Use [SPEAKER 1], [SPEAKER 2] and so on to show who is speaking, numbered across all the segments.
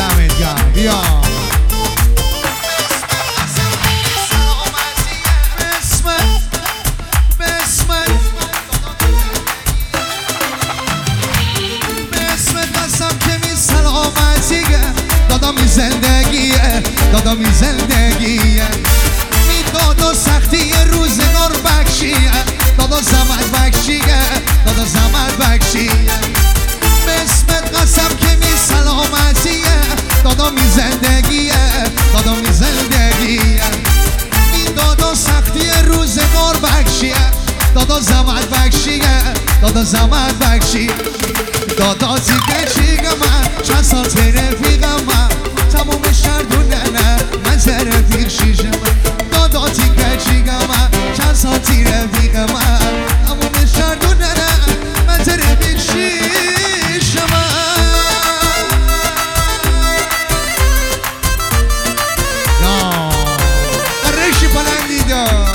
[SPEAKER 1] دمت گرم. بیا
[SPEAKER 2] دادامی زندگیه می دادا سختی روزگار بخشیه دادا زمد بخشیه دادا زمد بخشیه به اسمت قسم که می سلامتیه دادامی زندگیه دادامی زندگیه می دادا سختی روزگار بخشیه دادا زمد بخشیه دادا زمد بخشیه دادا زیگه چیگه من چند سال رفیقم من تموم شهر دونه من رفیق شیشم دادا تیگه چیگه من چند سال رفیق من تموم شهر دونه من رفیق شیشم
[SPEAKER 1] یا قرشی پلنگی دا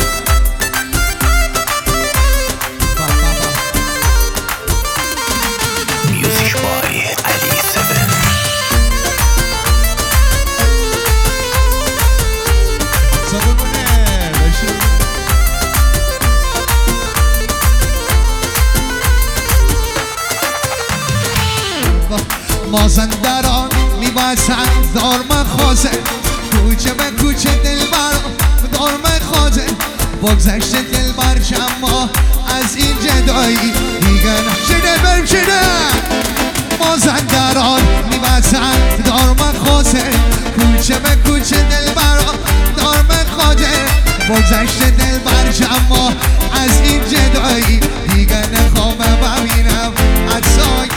[SPEAKER 2] مازندران میبسن دار من خوازه کوچه به کوچه دلبر دار من خوازه بگذشت دلبر شما از این جدایی دیگه نشده برم شده مازندران میبسن دار من خوازه کوچه به کوچه دلبر دار من خوازه بگذشت دلبر شما از این جدایی دیگه نخوام ببینم عطسای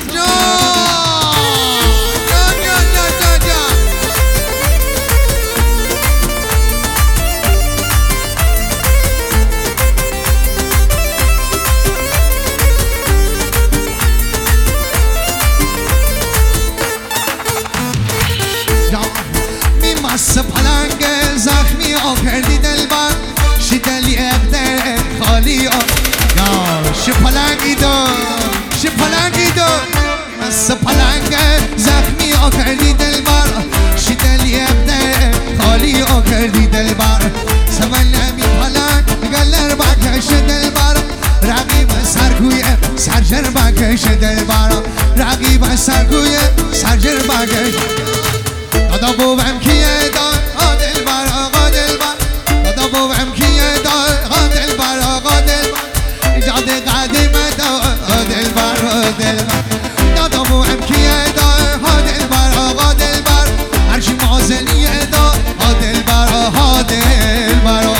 [SPEAKER 2] مست پلنگ زخمی کردی دلبر شی دلی اقدر خالی یا شی پلنگی دو شی پلنگی دو مست پلنگ زخمی کردی دلبر شی دلی اقدر خالی کردی دلبر سوال نمی پلنگ گلر بکش دلبر رقیب سرگوی سرجر بکش دلبر رقیب سرگوی سرجر بکش دادا بوبم کیه دار دلبر آقا دلبر دادا بوبم کیه دار دلبر آقا دلبر ایجاد قدیمه دار دلبر دلبر دادا بوبم کیه دار دلبر آقا دلبر هرچی مازنیه دار دلبر آقا دلبر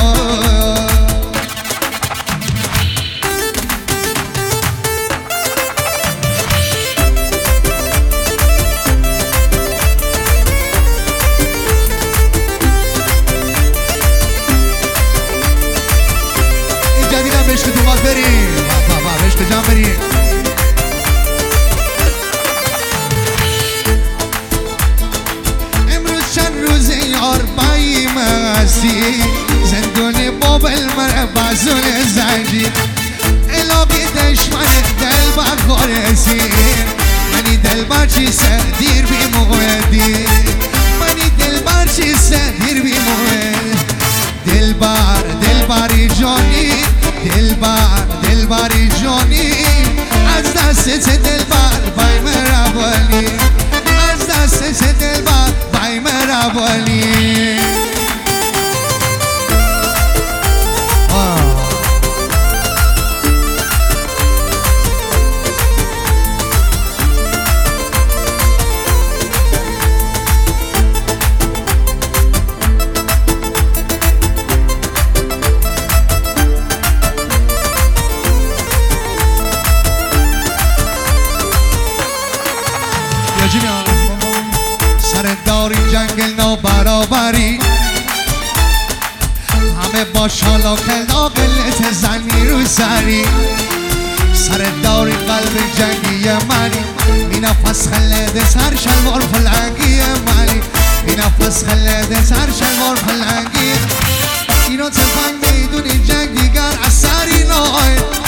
[SPEAKER 2] عشق تو باز بریم عشق جان بریم امروز چند روز یار بایم هستی زندون بابل مره بازون زنجیر الاقی دشمن دل بخورسی منی دل بر چی سر دیر بی موهدی منی دل بر چی سر دیر بی موهد دلبری جانی دلبری جانی از دست دلبر بای مرابالی از دست دلبر بای مرابالی سر داری جنگل نابرابری همه با شالاکل ناقلت زنی رو سری سر داری قلب جنگی منی می نفس خلده سر شلوار فلنگی منی می نفس خلده سر شلوار فلنگی اینا تفنگ میدونی جنگ دیگر اثری نای